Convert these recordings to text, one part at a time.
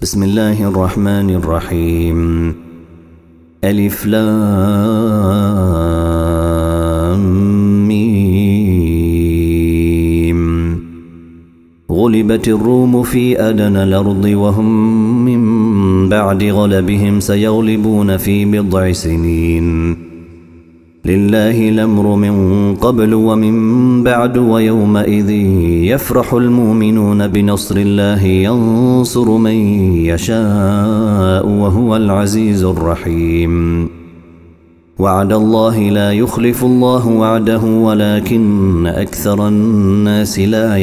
بسم الله الرحمن الرحيم. ألف لام ميم. غلبت الروم في أدنى الأرض وهم من بعد غلبهم سيغلبون في بضع سنين. لله الأمر من قبل ومن بعد ويومئذ يفرح المؤمنون بنصر الله ينصر من يشاء وهو العزيز الرحيم. وعد الله لا يخلف الله وعده ولكن أكثر الناس لا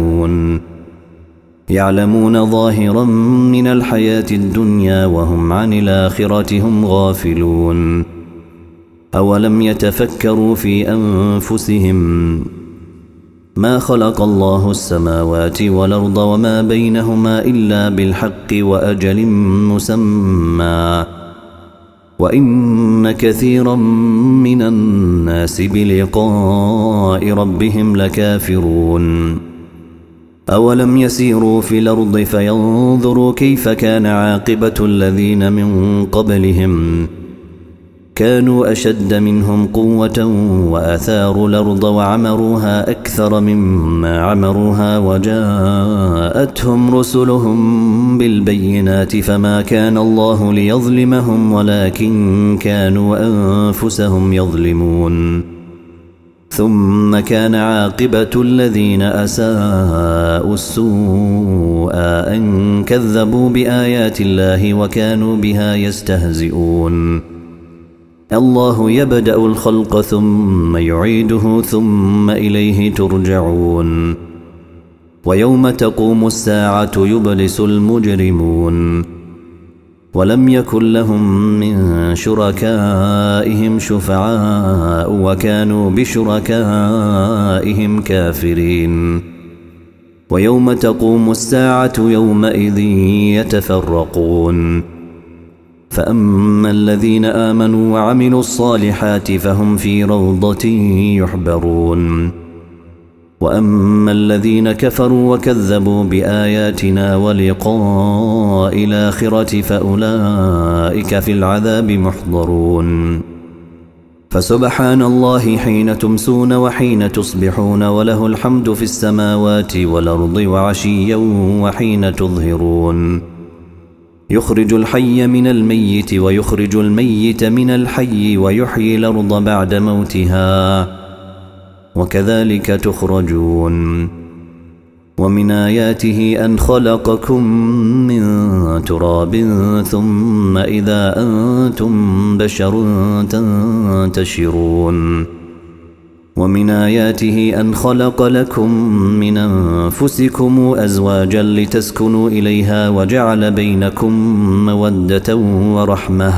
يعلمون ظاهرا من الحياة الدنيا وهم عن الآخرة هم غافلون. أولم يتفكروا في أنفسهم ما خلق الله السماوات والأرض وما بينهما إلا بالحق وأجل مسمى وإن كثيرا من الناس بلقاء ربهم لكافرون. أولم يسيروا في الأرض فينظروا كيف كان عاقبة الذين من قبلهم كانوا أشد منهم قوة وأثاروا الأرض وعمروها أكثر مما عمروها وجاءتهم رسلهم بالبينات فما كان الله ليظلمهم ولكن كانوا أنفسهم يظلمون. ثم كان عاقبة الذين أساءوا السوء أن كذبوا بآيات الله وكانوا بها يستهزئون. الله يبدأ الخلق ثم يعيده ثم إليه ترجعون. ويوم تقوم الساعة يبلس المجرمون ولم يكن لهم من شركائهم شفعاء وكانوا بشركائهم كافرين. ويوم تقوم الساعة يومئذ يتفرقون فأما الذين آمنوا وعملوا الصالحات فهم في روضة يحبرون وأما الذين كفروا وكذبوا بآياتنا ولقاء الآخرة فأولئك في العذاب محضرون. فسبحان الله حين تمسون وحين تصبحون وله الحمد في السماوات والأرض وعشيا وحين تظهرون. يخرج الحي من الميت ويخرج الميت من الحي ويحيي الأرض بعد موتها وكذلك تخرجون. ومن آياته أن خلقكم من تراب ثم إذا أنتم بشر تنتشرون. ومن آياته أن خلق لكم من أنفسكم أزواجا لتسكنوا إليها وجعل بينكم مودة ورحمة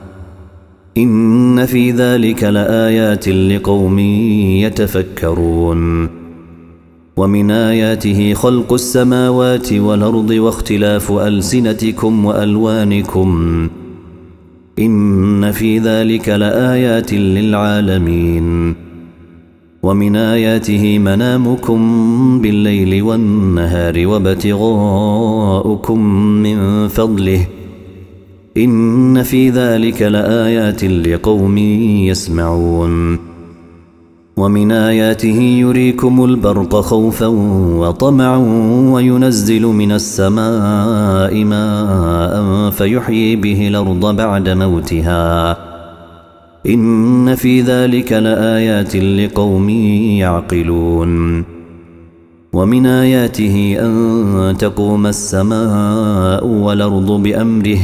إن في ذلك لآيات لقوم يتفكرون. ومن آياته خلق السماوات والأرض واختلاف ألسنتكم وألوانكم إن في ذلك لآيات للعالمين. ومن آياته منامكم بالليل والنهار وابتغاؤكم من فضله إن في ذلك لآيات لقوم يسمعون. ومن آياته يريكم البرق خوفا وطمعا وينزل من السماء ماء فيحيي به الأرض بعد موتها إن في ذلك لآيات لقوم يعقلون. ومن آياته أن تقوم السماء والأرض بأمره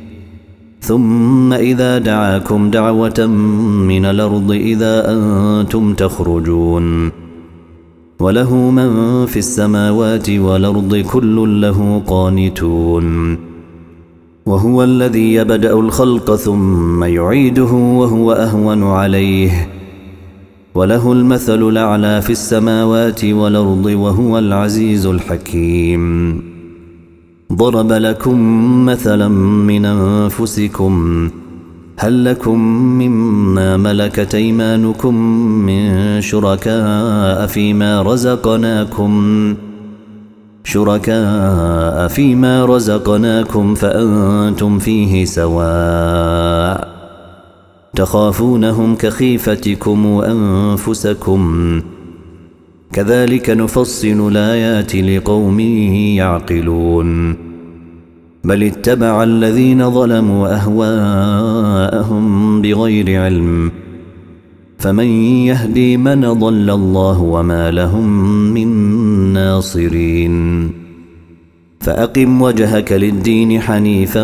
ثم إذا دعاكم دعوة من الأرض إذا أنتم تخرجون. وله من في السماوات والأرض كل له قانتون. وهو الذي يبدأ الخلق ثم يعيده وهو أهون عليه وله المثل الأعلى في السماوات والأرض وهو العزيز الحكيم. ضرب لكم مثلا من أنفسكم هل لكم مما ملكت أيمانكم من شركاء فيما رزقناكم شركاء فيما رزقناكم فأنتم فيه سواء تخافونهم كخيفتكم أنفسكم كذلك نفصل الآيات لقوم يعقلون بل اتبع الذين ظلموا أهواءهم بغير علم فمن يهدي من ضل الله وما لهم من ناصرين فأقم وجهك للدين حنيفا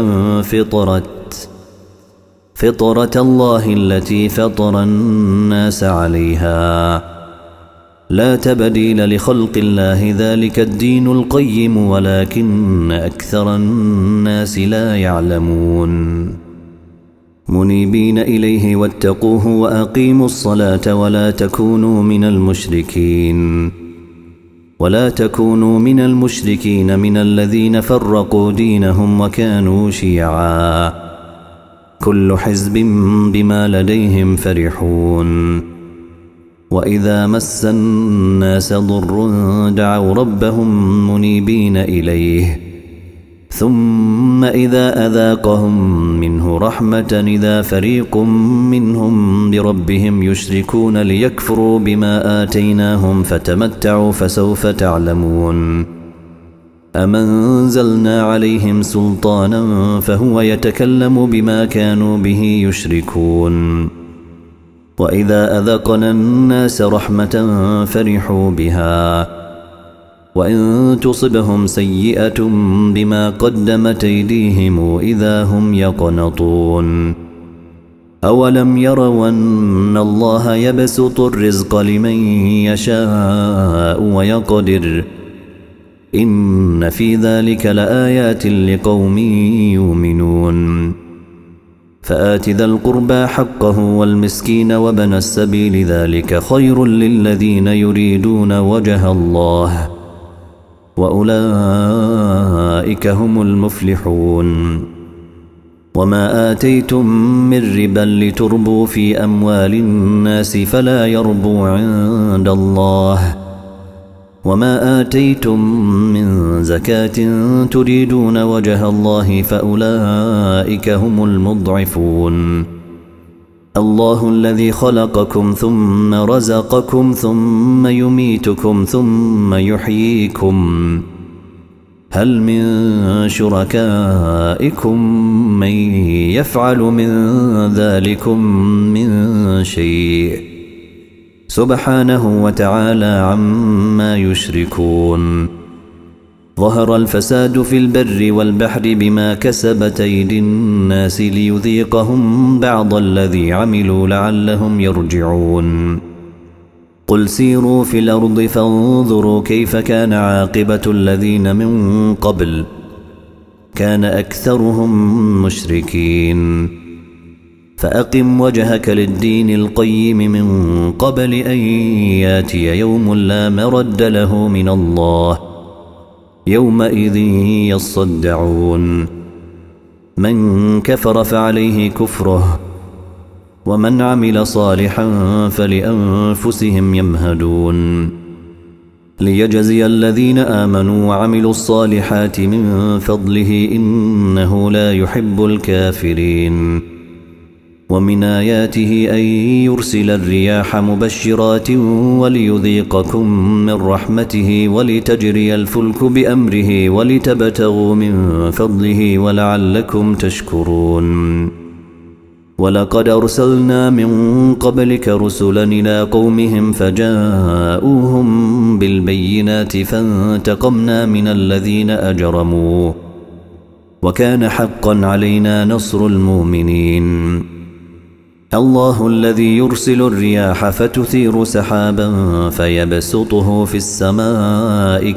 فطرة الله التي فطر الناس عليها لا تبديل لخلق الله ذلك الدين القيم ولكن أكثر الناس لا يعلمون منيبين إليه واتقوه وأقيموا الصلاة ولا تكونوا من المشركين من الذين فرقوا دينهم وكانوا شيعا كل حزب بما لديهم فرحون وإذا مس الناس ضر دعوا ربهم منيبين إليه ثم إذا أذاقهم منه رحمة إذا فريق منهم بربهم يشركون ليكفروا بما آتيناهم فتمتعوا فسوف تعلمون أم أنزلنا عليهم سلطانا فهو يتكلم بما كانوا به يشركون وإذا أذقنا الناس رحمة فرحوا بها وإن تصبهم سيئة بما قدمت أيديهم إذا هم يقنطون أولم يروا أن الله يبسط الرزق لمن يشاء ويقدر إن في ذلك لآيات لقوم يؤمنون فآت ذا القربى حقه والمسكين وابن السبيل ذلك خير للذين يريدون وجه الله وأولئك هم المفلحون وما آتيتم من ربا لتربوا في أموال الناس فلا يربو عند الله وما آتيتم من زكاة تريدون وجه الله فأولئك هم المضعفون الله الذي خلقكم ثم رزقكم ثم يميتكم ثم يحييكم هل من شركائكم من يفعل من ذلكم من شيء سبحانه وتعالى عما يشركون ظهر الفساد في البر والبحر بما كسبت أيدي الناس ليذيقهم بعض الذي عملوا لعلهم يرجعون قل سيروا في الأرض فانظروا كيف كان عاقبة الذين من قبل كان أكثرهم مشركين فأقم وجهك للدين القيم من قبل أن ياتي يوم لا مرد له من الله يومئذ يصدعون من كفر فعليه كفره ومن عمل صالحا فلأنفسهم يمهدون ليجزي الذين آمنوا وعملوا الصالحات من فضله إنه لا يحب الكافرين ومن آياته أن يرسل الرياح مبشرات وليذيقكم من رحمته ولتجري الفلك بأمره ولتبتغوا من فضله ولعلكم تشكرون ولقد أرسلنا من قبلك رسلا إلى قومهم فجاءوهم بالبينات فانتقمنا من الذين أجرموا وكان حقا علينا نصر المؤمنين الله الذي يرسل الرياح فتثير سحابا فيبسطه في السماء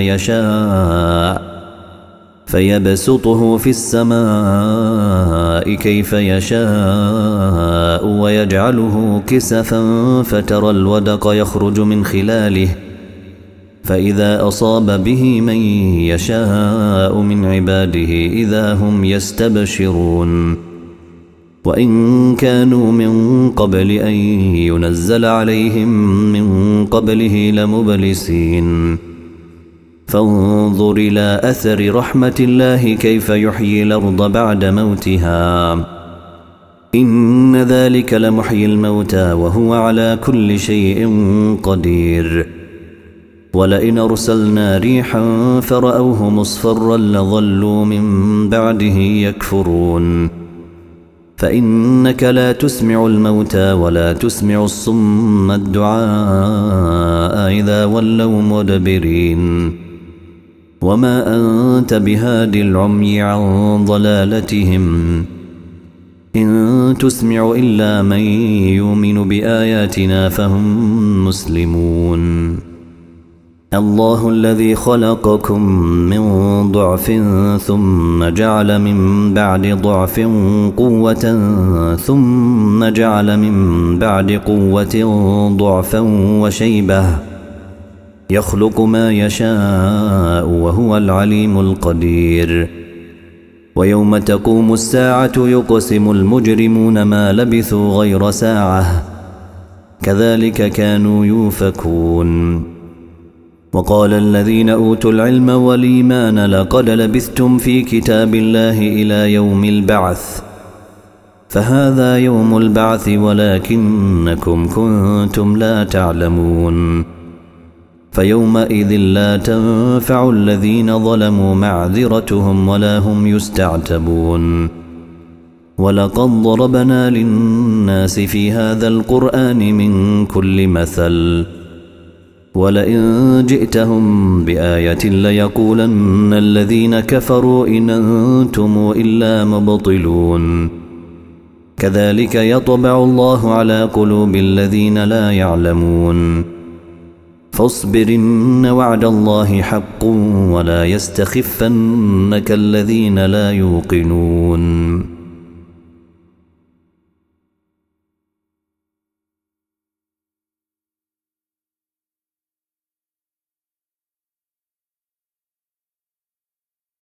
كيف يشاء ويجعله كسفا فترى الودق يخرج من خلاله فإذا أصاب به من يشاء من عباده إذا هم يستبشرون وإن كانوا من قبل أن ينزل عليهم من قبله لمبلسين فانظر إلى أثر رحمة الله كيف يحيي الأرض بعد موتها إن ذلك لمحيي الموتى وهو على كل شيء قدير ولئن أرسلنا ريحا فرأوه مصفرا لظلوا من بعده يكفرون فإنك لا تسمع الموتى ولا تسمع الصم الدعاء إذا ولوا مدبرين وما أنت بهاد العمي عن ضلالتهم إن تسمع إلا من يؤمن بآياتنا فهم مسلمون الله الذي خلقكم من ضعف ثم جعل من بعد ضعف قوة ثم جعل من بعد قوة ضعفا وشيبة يخلق ما يشاء وهو العليم القدير ويوم تقوم الساعة يقسم المجرمون ما لبثوا غير ساعة كذلك كانوا يؤفكون وقال الذين أوتوا العلم والإيمان لقد لبثتم في كتاب الله إلى يوم البعث فهذا يوم البعث ولكنكم كنتم لا تعلمون فيومئذ لا تنفع الذين ظلموا معذرتهم ولا هم يستعتبون ولقد ضربنا للناس في هذا القرآن من كل مثل ولئن جئتهم بآية ليقولن الذين كفروا إن أنتم إلا مبطلون كذلك يطبع الله على قلوب الذين لا يعلمون فاصبر إن وعد الله حق ولا يستخفنك الذين لا يوقنون